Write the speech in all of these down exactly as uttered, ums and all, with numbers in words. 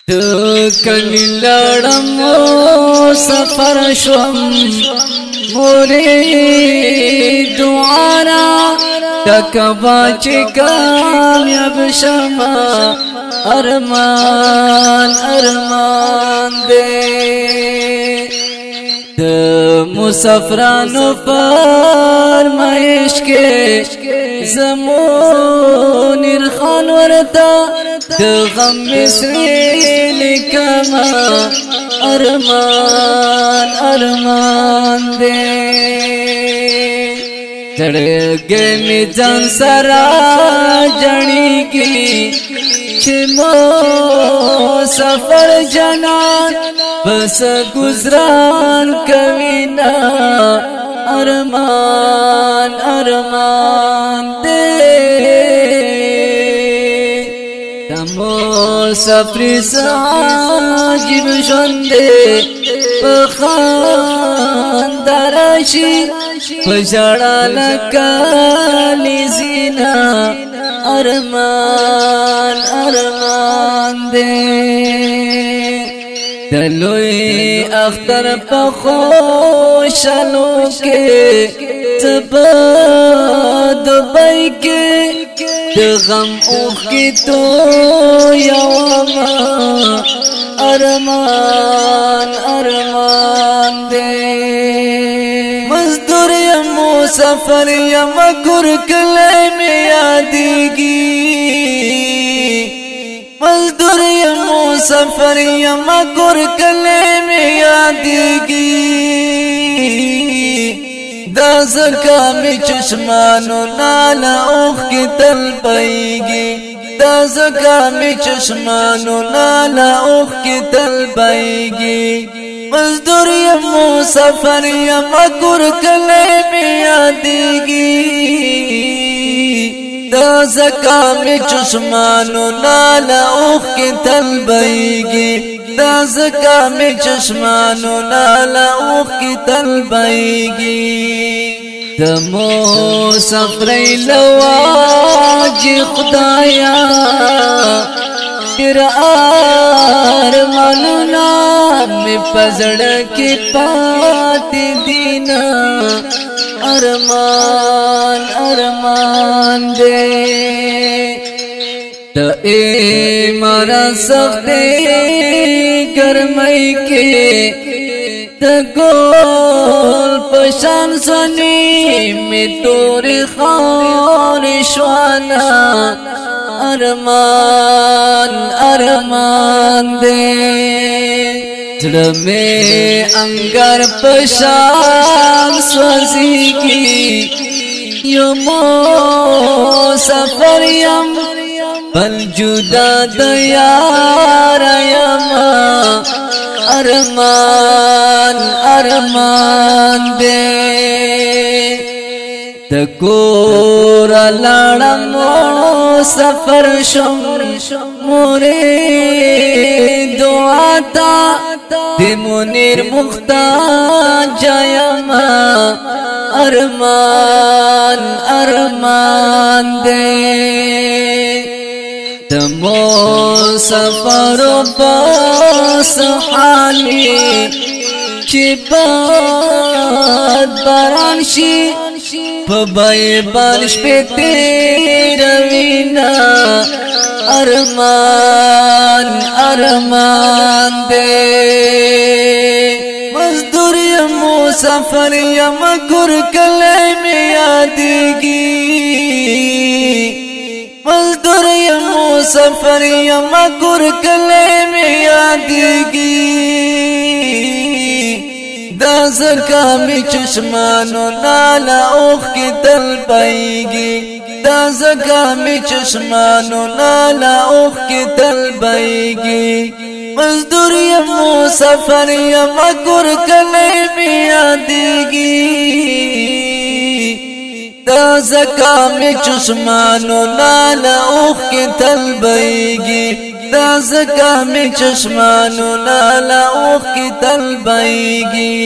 کلی لړم سفر شوم مورې دعانا تکبا چې کامیاب شما ارمان ارمان دې د مسافرانو فرمایش کې زمون خان ورتا د غم مثلی لکما ارمان ارمان دې تړګې می ځان سره جړېږي چې مو سفر جنان بس گزران کوي نا ارمان ارمان دې تمو سفر ساجب ژوند په خاندرشي پجړا لکالی زینا ارمان ارمان دې دلوی اختر په خوشالو کې تبا دبای کې د غم اوخ کې تو یوما ارمان ارمان دې مزدور یم مسافر یم ګور کله می یادېږي مزدور یم مسافر یم ګور کله می یادېږي دا زکا می چشمانو نالا اوخ کی تل پایږي دا زکا می چشمانو نالا اوخ کی تل پایږي مزدور یم مسافر یم ګور کله می یادېږي دا زکا می چشمانو نالا اوخ کی تل پایږي دا زکا می چشمانو نالا اوخ کی تل پایږي د مسافر لواجی خدایا تیر ارمانونا می پزړ کې پاتې دینا ارمان ارمان دې د ایمان سختې ګرمۍ کې د ګل پشان سنی می تور خان شوانا ارمان ارمان دې زړه می انګار پشان سوځيږي یو مو سفر یم بل جدا د یار یم ارمان ارمان دې د کور لاړم سفر شم مورې دعا تا د منیر محتاج یم ارمان ارمان دې تمو سفر پس حالی چی باد باران شی پبای بارش پی تیروینا ارمان ارمان دے مزدور یم مسافر یم ګور کله می یادېږي مزدور یم مسافر یم ګور کله می یادېږي دا زکا می چشمانو نالا اوخ کی تل پایږي دا زکا می چشمانو نالا اوخ کی تل پایږي مزدور یم مسافر یم ګور کله می یادېږي دا زکا می چشمانو نالا اوخ کی تل پایږي دا زکا می چشمانو نالا اوخ کی تل پایږي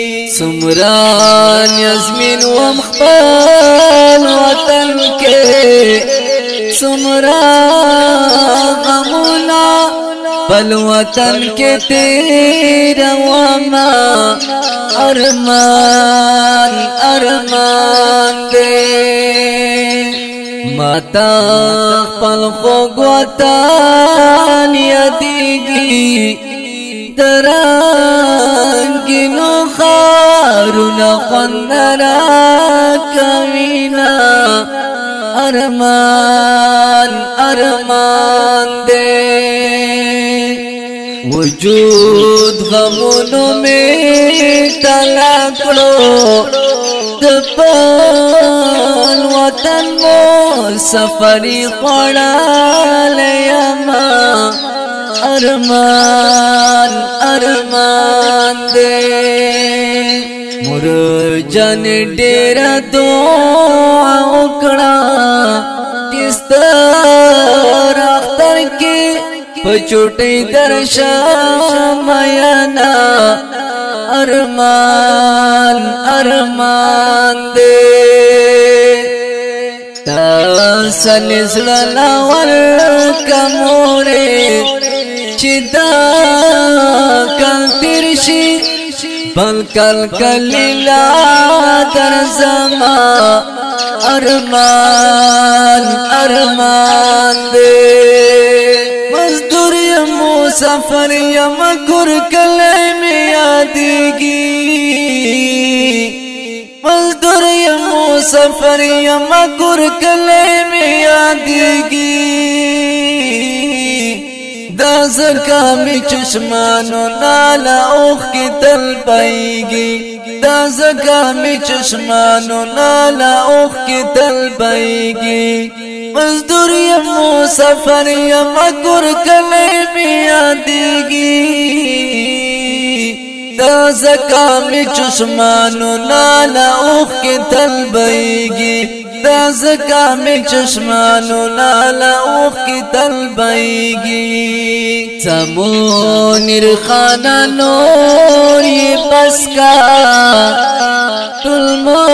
سمران یزمین و مخبال وطن کې سمرا غمونا بل وطن کے تیرا وما ارمان ارمان دے ماتا پل خوگ وطن یادیگی درانگینو خارونا خوندرا کمینا ارمان ارمان دے وجود غمونو میں تلا کرو دپل وطن مو سفری خوڑا لیاما ارمان ارمان دے مر جن ڈیرا دعا اکڑا کس طرح اختر کی پچوٹی درشا میانا ارمان ارمان دے تاسلسلنا والکمورے چدا کل ترشی بل کل کلیلا در زما ارمان ارمان دے مزدور یم مسافر یم گر کلی میں یادیگی مزدور یم مسافر یم گر کلی میں یادیگی دا زکا می چشمانو نالا اوخ کی تل پائیگی دا زکا می چشمانو نالا اوخ کی تل پائیگی مزدور یم مسافر یم گر کلی می یادیگی دا زکا می چشمانو نالا اوخ کی تل پائیگی دا زکا میں چشمانو لالا اوخ کی تل بائیگی سمو نرخانا نوری پسکا تلمو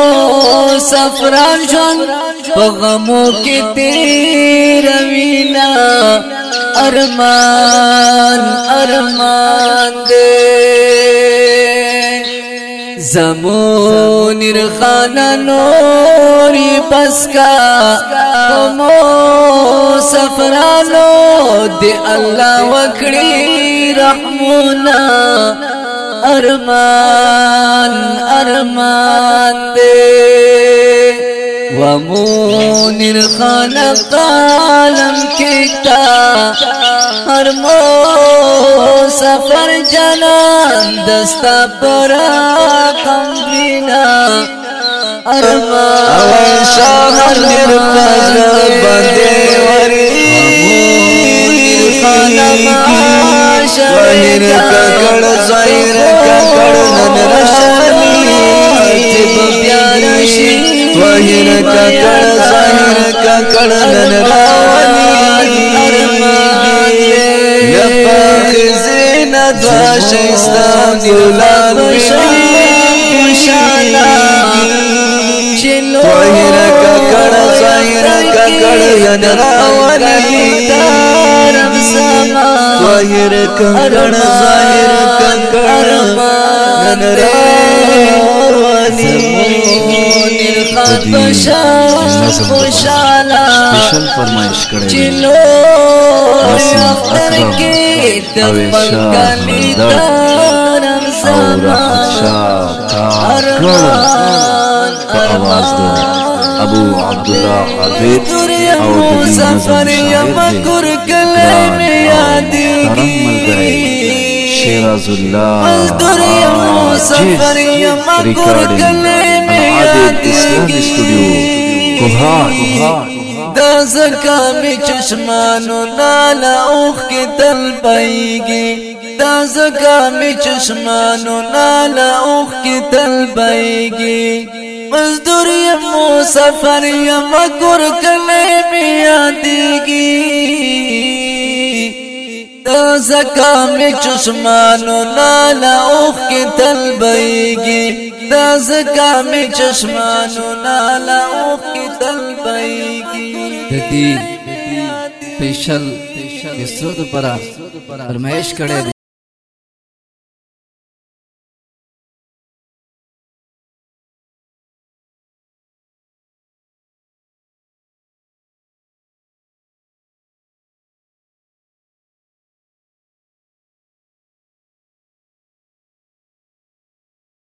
سفران شن پغمو کی تیروینا ارمان ارمان دے زمون رخانا نوری پسکا کمو سفرانو دی اللہ وکڑی رحمونا ارمان ارمان دے ومون رخانا قالم کتا ارمو سفر جنان دستا پرا کمبینا ارمان اوان شاہر نیر پاز بندے وریگی وحیر ککڑ زائر ککڑ ننرانی تب پیارا شی وحیر ککڑ زائر ککڑ ننرانی یپا خزین دوا شیستان دیولاد بشیگی توہیر ککڑ زائر ککڑ ننرانی توہیر ککڑ زائر ککڑ ننرانی स्पेशल फरमाइश करे वसीम अकरम अवेश शाह और राहत शाह काकड़ का आवाज दो अबू अब्दुल्ला आबिद और शेराजुल्लाह रिकॉर्डिंग आदिल इस्लामी स्टूडियो कोहाट دا زکا می چشمانو نالا اوخ کی تل پائیگی دا زکا می چشمانو نالا اوخ کی تل پائیگی مزدور یم مسافر یم گر کلی می یادیگی دا زکا می چشمانو نالا اوخ کی تل پائیگی دا زکا می چشمانو نالا اوخ کی تل پائیگی ددی پیشل یسرد برا فرمایش کړی